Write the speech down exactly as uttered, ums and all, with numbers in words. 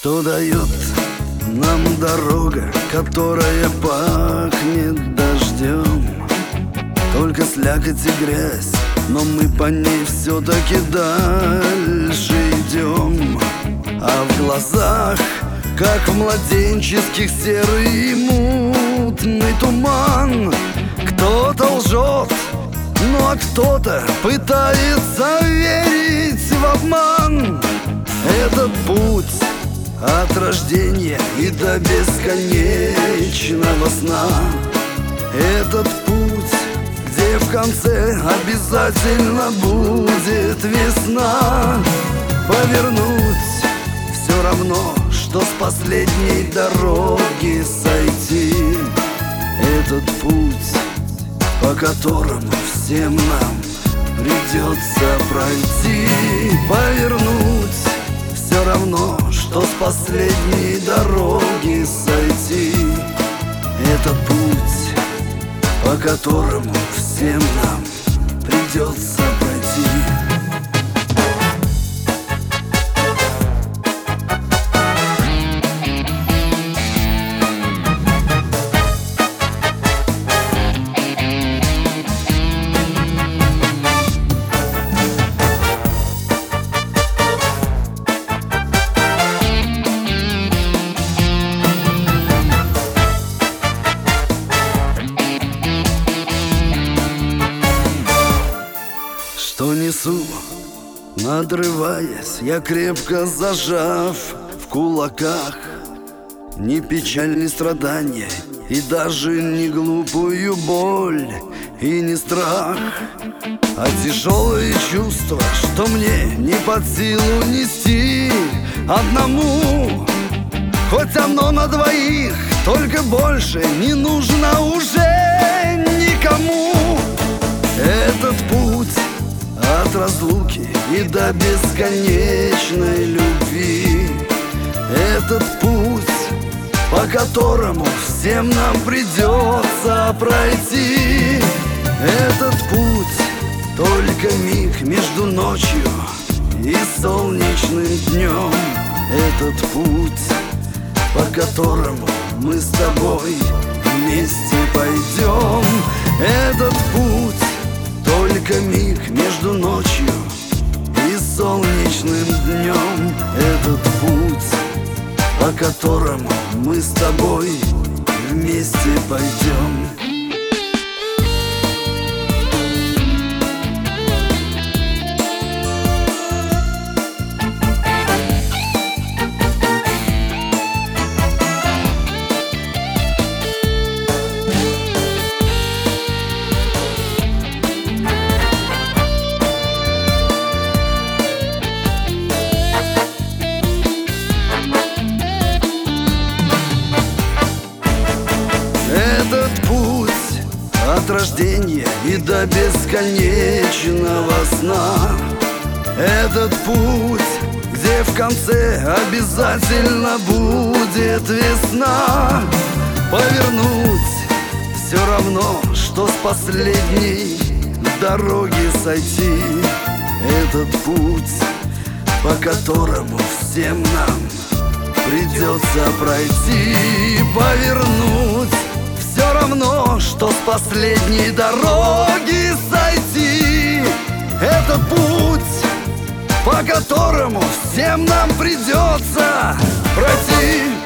Что дает нам дорога, которая пахнет дождем? Только слякоть и грязь, но мы по ней все-таки дальше идем. А в глазах, как в младенческих, серый и мутный туман. Кто-то лжет, ну а кто-то пытается верить в обман. Этот путь от рождения и до бесконечного сна. Этот путь, где в конце обязательно будет весна. Повернуть все равно, что с последней дороги сойти. Этот путь, по которому всем нам придется пройти. Повернуть все равно, что с последней дороги сойти. Это путь, по которому всем нам придется пройти. Что несу, надрываясь, я крепко зажав в кулаках ни печаль, ни страдания, и даже не глупую боль и не страх, а тяжелые чувства, что мне не под силу нести одному. Хоть оно на двоих, только больше не нужно уже никому. Этот путь от разлуки и до бесконечной любви. Этот путь, по которому всем нам придется пройти. Этот путь, только миг между ночью и солнечным днем. Этот путь, по которому мы с тобой вместе пойдем. Этот путь, только миг между ночью и солнечным днем. Этот путь, по которому мы с тобой вместе пойдем. Этот путь от рождения и до бесконечного сна. Этот путь, где в конце обязательно будет весна. Повернуть все равно, что с последней дороги сойти. Этот путь, по которому всем нам придется пройти. Повернуть все равно, что с последней дороги сойти. Это путь, по которому всем нам придется пройти.